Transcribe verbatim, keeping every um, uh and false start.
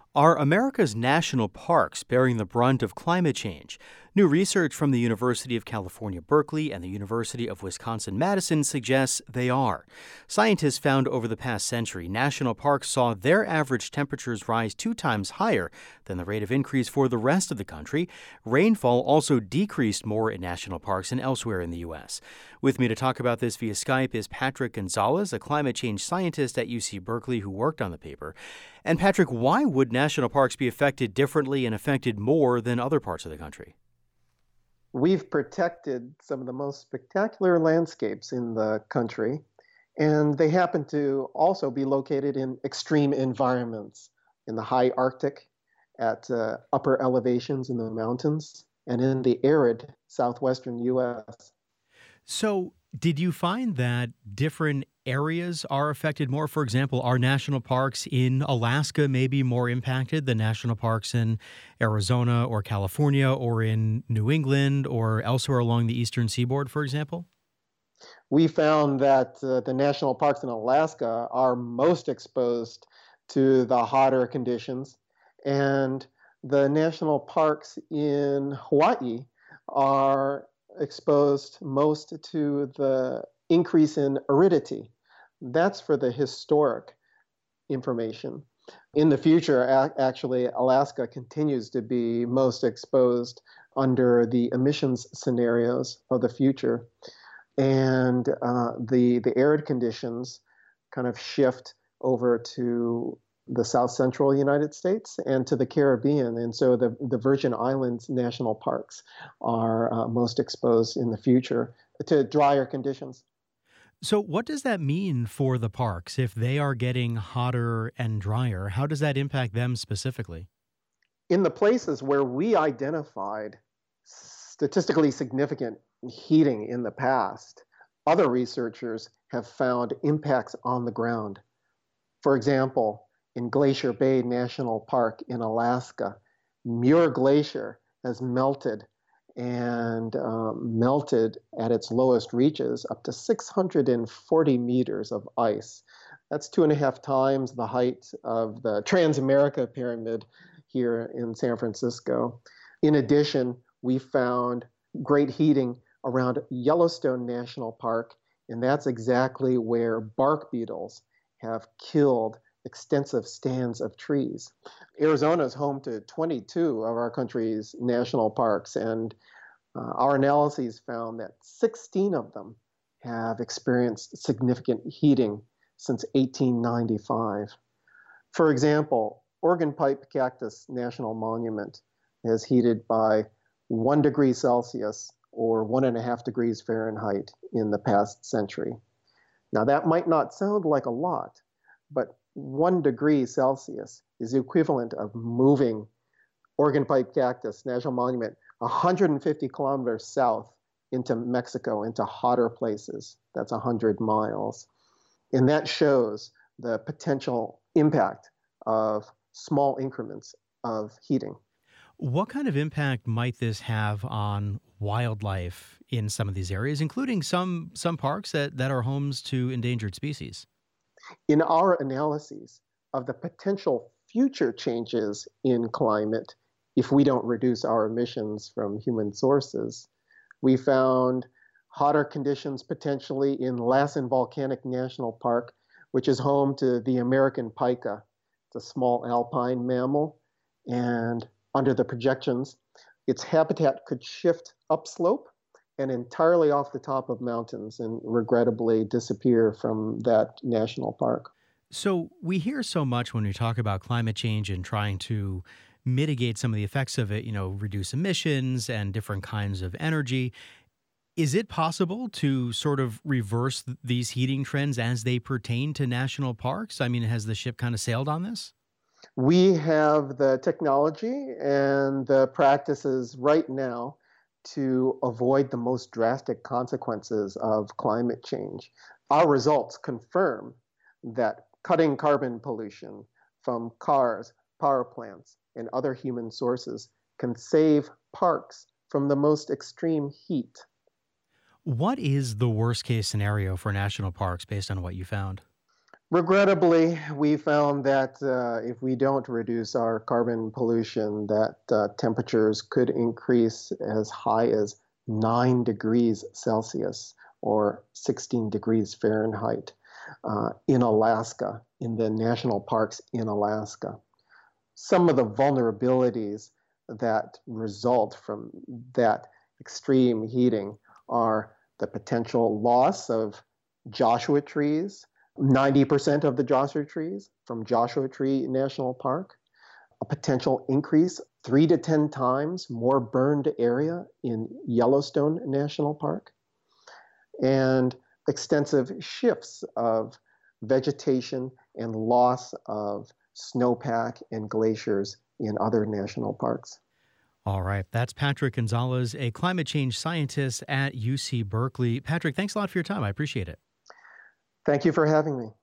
Are America's national parks bearing the brunt of climate change? New research from the University of California, Berkeley and the University of Wisconsin-Madison suggests they are. Scientists found over the past century, national parks saw their average temperatures rise two times higher than the rate of increase for the rest of the country. Rainfall also decreased more in national parks than elsewhere in the U S. With me to talk about this via Skype is Patrick Gonzalez, a climate change scientist at U C Berkeley who worked on the paper. And Patrick, why would national parks be affected differently and affected more than other parts of the country? We've protected some of the most spectacular landscapes in the country, and they happen to also be located in extreme environments in the high Arctic, at uh, upper elevations in the mountains, and in the arid southwestern U S. So, did you find that different areas are affected more? For example, are national parks in Alaska maybe more impacted than national parks in Arizona or California or in New England or elsewhere along the eastern seaboard, for example? We found that uh, the national parks in Alaska are most exposed to the hotter conditions, and the national parks in Hawaii are exposed most to the increase in aridity. That's for the historic information. In the future, a- actually, Alaska continues to be most exposed under the emissions scenarios of the future. And uh, the, the arid conditions kind of shift over to the South Central United States and to the Caribbean. And so the, the Virgin Islands national parks are uh, most exposed in the future to drier conditions. So, what does that mean for the parks if they are getting hotter and drier? How does that impact them specifically? In the places where we identified statistically significant heating in the past, other researchers have found impacts on the ground. For example, in Glacier Bay National Park in Alaska, Muir Glacier has melted and um, melted at its lowest reaches up to six hundred forty meters of ice. That's two and a half times the height of the Transamerica Pyramid here in San Francisco. In addition, we found great heating around Yellowstone National Park, and that's exactly where bark beetles have killed extensive stands of trees. Arizona is home to twenty-two of our country's national parks, and uh, our analyses found that sixteen of them have experienced significant heating since eighteen ninety-five. For example, Organ Pipe Cactus National Monument is heated by one degree Celsius or one and a half degrees Fahrenheit in the past century. Now, that might not sound like a lot, but one degree Celsius is the equivalent of moving Organ Pipe Cactus National Monument one hundred fifty kilometers south into Mexico, into hotter places. That's one hundred miles. And that shows the potential impact of small increments of heating. What kind of impact might this have on wildlife in some of these areas, including some some parks that, that are homes to endangered species? In our analyses of the potential future changes in climate, if we don't reduce our emissions from human sources, we found hotter conditions potentially in Lassen Volcanic National Park, which is home to the American pika. It's a small alpine mammal, and under the projections, its habitat could shift upslope and entirely off the top of mountains and regrettably disappear from that national park. So we hear so much when we talk about climate change and trying to mitigate some of the effects of it, you know, reduce emissions and different kinds of energy. Is it possible to sort of reverse th- these heating trends as they pertain to national parks? I mean, has the ship kind of sailed on this? We have the technology and the practices right now to avoid the most drastic consequences of climate change. Our results confirm that cutting carbon pollution from cars, power plants, and other human sources can save parks from the most extreme heat. What is the worst case scenario for national parks based on what you found? Regrettably, we found that uh, if we don't reduce our carbon pollution, that uh, temperatures could increase as high as nine degrees Celsius or sixteen degrees Fahrenheit uh, in Alaska, in the national parks in Alaska. Some of the vulnerabilities that result from that extreme heating are the potential loss of Joshua trees, ninety percent of the Joshua trees from Joshua Tree National Park, a potential increase three to ten times more burned area in Yellowstone National Park, and extensive shifts of vegetation and loss of snowpack and glaciers in other national parks. All right. That's Patrick Gonzalez, a climate change scientist at U C Berkeley. Patrick, thanks a lot for your time. I appreciate it. Thank you for having me.